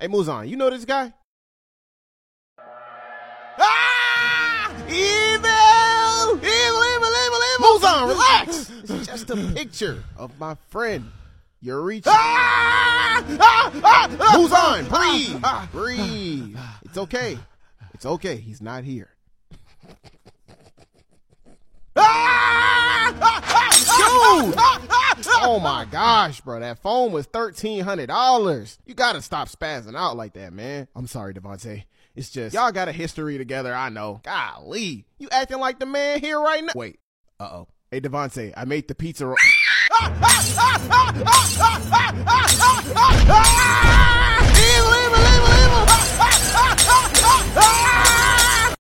Hey, Muzan, you know this guy? Ah! Evil! Muzan, relax! It's just a picture of my friend. Eureka. Muzan, breathe. It's okay. It's okay. He's not here. Dude! Oh my gosh, bro. That phone was $1,300. You gotta stop spazzing out like that, man. I'm sorry, Devontae. It's just, y'all got a history together, I know. Golly. You acting like the man here right now. Wait. Uh-oh. Hey, Devontae, I made the pizza roll. Evil!